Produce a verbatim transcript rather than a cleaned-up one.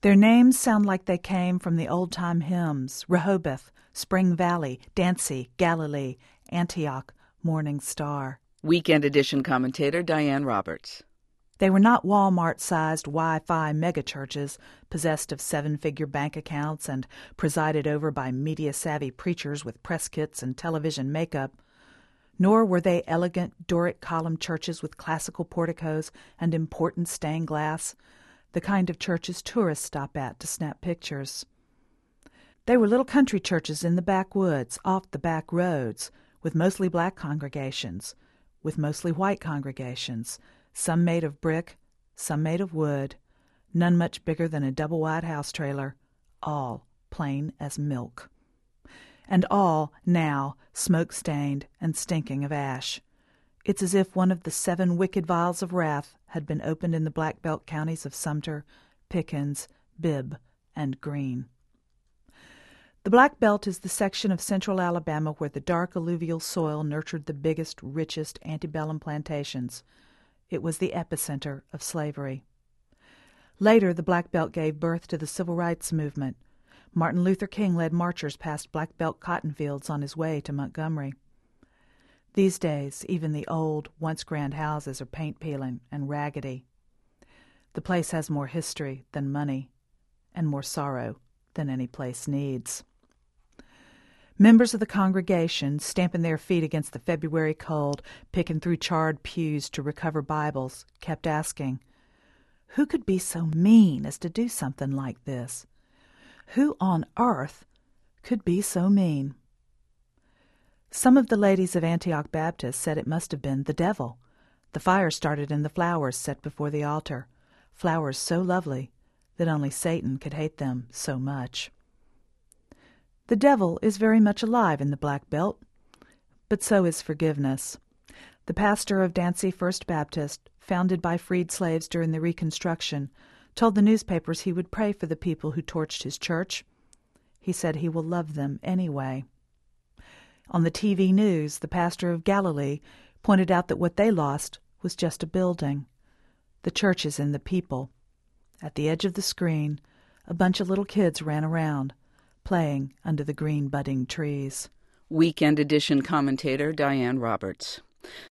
Their names sound like they came from the old-time hymns: Rehoboth, Spring Valley, Dancy, Galilee, Antioch, Morning Star. Weekend Edition commentator Diane Roberts. They were not Walmart-sized Wi-Fi megachurches possessed of seven-figure bank accounts and presided over by media-savvy preachers with press kits and television makeup. Nor were they elegant Doric column churches with classical porticos and important stained glass, the kind of churches tourists stop at to snap pictures. They were little country churches in the backwoods, off the back roads, with mostly black congregations, with mostly white congregations, some made of brick, some made of wood, none much bigger than a double-wide house trailer, all plain as milk. And all, now, smoke-stained and stinking of ash. It's as if one of the seven wicked vials of wrath had been opened in the Black Belt counties of Sumter, Pickens, Bibb, and Greene. The Black Belt is the section of central Alabama where the dark alluvial soil nurtured the biggest, richest antebellum plantations. It was the epicenter of slavery. Later, the Black Belt gave birth to the Civil Rights Movement. Martin Luther King led marchers past Black Belt cotton fields on his way to Montgomery. These days, even the old, once grand houses are paint-peeling and raggedy. The place has more history than money, and more sorrow than any place needs. Members of the congregation, stamping their feet against the February cold, picking through charred pews to recover Bibles, kept asking, who could be so mean as to do something like this? Who on earth could be so mean? Some of the ladies of Antioch Baptist said it must have been the devil. The fire started in the flowers set before the altar, flowers so lovely that only Satan could hate them so much. The devil is very much alive in the Black Belt, but so is forgiveness. The pastor of Dancy First Baptist, founded by freed slaves during the Reconstruction, told the newspapers he would pray for the people who torched his church. He said he will love them anyway. On the T V news, the pastor of Galilee pointed out that what they lost was just a building. The church is in the people. At the edge of the screen, a bunch of little kids ran around, playing under the green budding trees. Weekend Edition commentator Diane Roberts.